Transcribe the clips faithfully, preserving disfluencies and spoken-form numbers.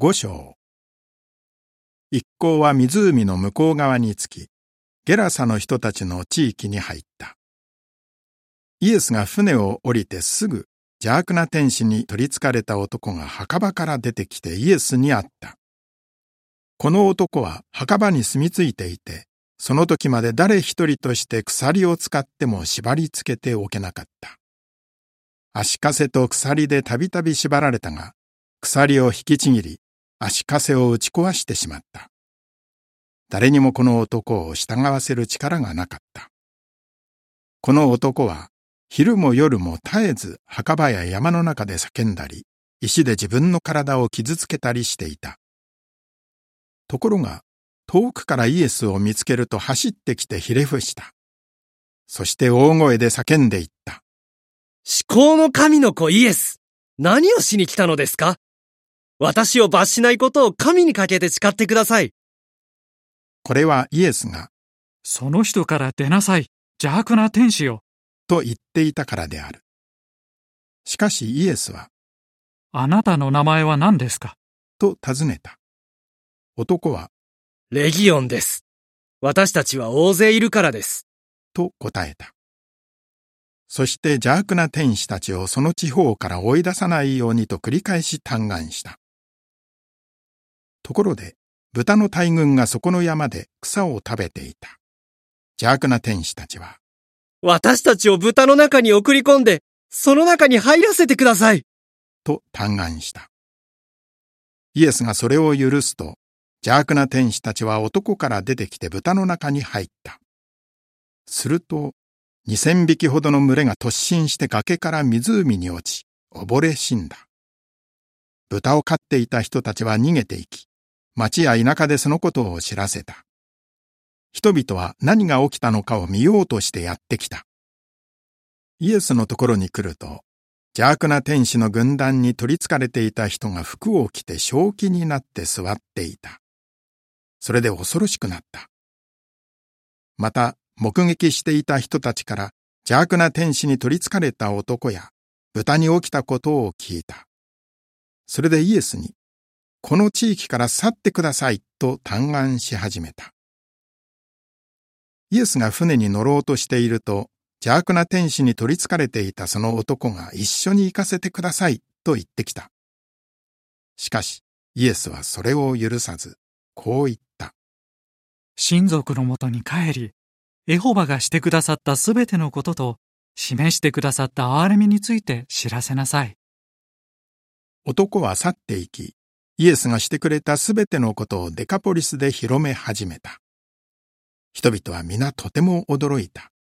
五章。一行は湖の向こう側に着き、ゲラサの人たちの地域に入った。イエスが船を降りてすぐ、邪悪な天使に取りつかれた男が墓場から出てきてイエスに会った。この男は墓場に住み着いていて、その時まで誰一人として鎖を使っても縛り付けておけなかった。足かせと鎖でたびたび縛られたが、鎖を引きちぎり、足かせを打ち壊してしまった。誰にもこの男を従わせる力がなかった。この男は、昼も夜も絶えず墓場や山の中で叫んだり、石で自分の体を傷つけたりしていた。ところが、遠くからイエスを見つけると走ってきてひれ伏した。そして大声で叫んでいった。 至高の神の子イエス、何をしに来たのですか？私を罰しないことを神にかけて誓ってください。 これはイエスが、 その人から出なさい、邪悪な天使よ、 と言っていたからである。しかしイエスは、 あなたの名前は何ですか？ と尋ねた。男は、 レギオンです。私たちは大勢いるからです。 と答えた。そして邪悪な天使たちをその地方から追い出さないようにと繰り返し嘆願した。ところで、豚の大群がそこの山で草を食べていた。邪悪な天使たちは、 私たちを豚の中に送り込んで、その中に入らせてください。 と嘆願した。イエスがそれを許すと、邪悪な天使たちは男から出てきて豚の中に入った。すると、二千匹ほどの群れが突進して崖から湖に落ち、溺れ死んだ。豚を飼っていた人たちは逃げていき、町や田舎でそのことを知らせた。人々は何が起きたのかを見ようとしてやってきた。イエスのところに来ると、邪悪な天使の軍団に取り憑かれていた人が服を着て正気になって座っていた。それで恐ろしくなった。また、目撃していた人たちから邪悪な天使に取り憑かれた男や豚に起きたことを聞いた。それでイエスに、この地域から去ってくださいと嘆願し始めた。イエスが船に乗ろうとしていると、邪悪な天使に取り憑かれていたその男が一緒に行かせてくださいと言ってきた。しかし、イエスはそれを許さず、こう言った。 親族のもとに帰り、エホバがしてくださったすべてのことと、示してくださった憐れみについて知らせなさい。 男は去っていき、イエスがしてくれたすべてのことをデカポリスで広め始めた。人々は皆とても驚いた。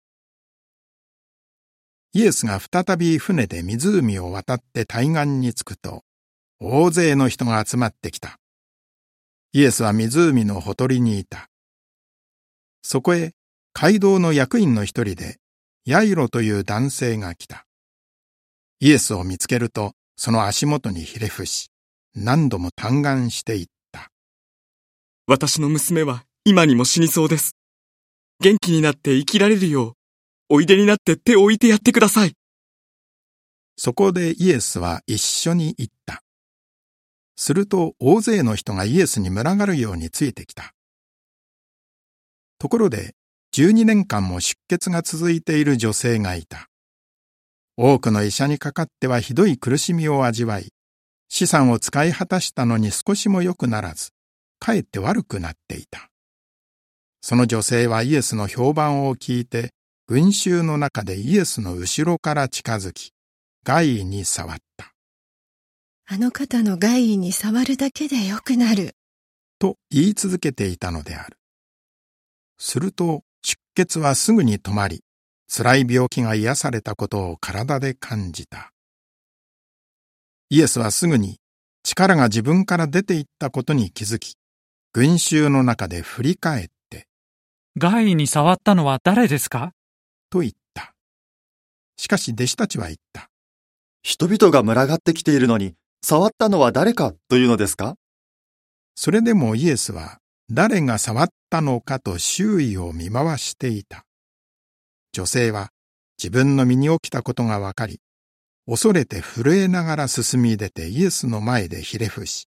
イエスが再び船で湖を渡って対岸に着くと、大勢の人が集まってきた。イエスは湖のほとりにいた。そこへ、街道の役員の一人で、ヤイロという男性が来た。イエスを見つけると、その足元にひれ伏し、何度も嘆願していった。 私の娘は今にも死にそうです。元気になって生きられるよう、おいでになって手を置いてやってください。 そこでイエスは一緒に行った。すると大勢の人がイエスに群がるようについてきた。ところで、じゅうにねんかんも出血が続いている女性がいた。多くの医者にかかってはひどい苦しみを味わい、資産を使い果たしたのに少しも良くならず、かえって悪くなっていた。その女性はイエスの評判を聞いて、群衆の中でイエスの後ろから近づき、外衣に触った。 あの方の外衣に触るだけで良くなる。 と言い続けていたのである。すると出血はすぐに止まり、辛い病気が癒されたことを体で感じた。イエスはすぐに力が自分から出ていったことに気づき、群衆の中で振り返って、 外衣に触ったのは誰ですか？ と言った。しかし弟子たちは言った。 人々が群がってきているのに、触ったのは誰かというのですか？ それでもイエスは誰が触ったのかと周囲を見回していた。女性は自分の身に起きたことがわかり、恐れて震えながら進み出てイエスの前でひれ伏し、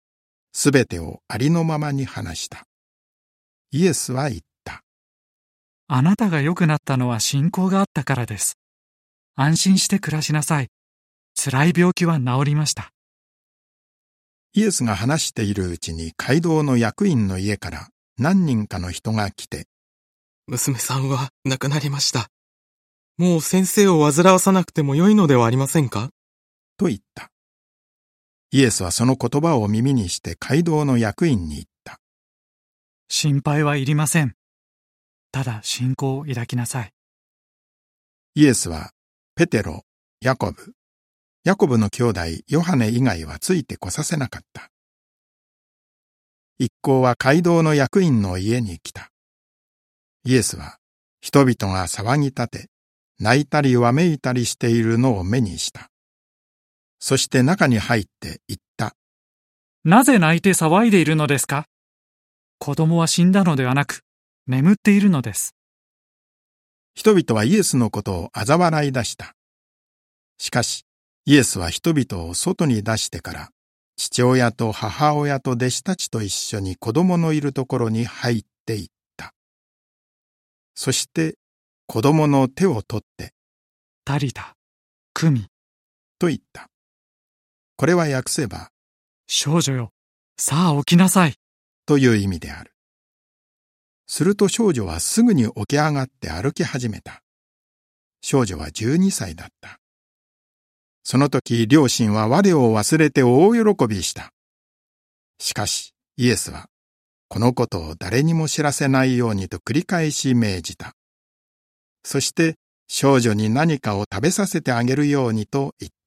すべてをありのままに話した。イエスは言った。 あなたが良くなったのは信仰があったからです。安心して暮らしなさい。辛い病気は治りました。 イエスが話しているうちに街道の役員の家から何人かの人が来て、 娘さんは亡くなりました。もう先生を煩わさなくてもよいのではありませんかと言った。イエスはその言葉を耳にして街道の役員に言った。 心配はいりません。ただ信仰を抱きなさい。 イエスはペテロ、ヤコブ、ヤコブの兄弟ヨハネ以外はついてこさせなかった。一行は街道の役員の家に来た。イエスは人々が騒ぎ立て、泣いたりわめいたりしているのを目にした。そして中に入って言った。 なぜ泣いて騒いでいるのですか？子供は死んだのではなく、眠っているのです。 人々はイエスのことを嘲笑い出した。しかし、イエスは人々を外に出してから、父親と母親と弟子たちと一緒に子供のいるところに入っていった。そして、子供の手を取って、 タリタ、クミ、 と言った。これは訳せば、 少女よ、さあ起きなさい、 という意味である。すると少女はすぐに起き上がって歩き始めた。少女はじゅうにさいだった。その時、両親は我を忘れて大喜びした。しかし、イエスは、このことを誰にも知らせないようにと繰り返し命じた。そして、少女に何かを食べさせてあげるようにと言った。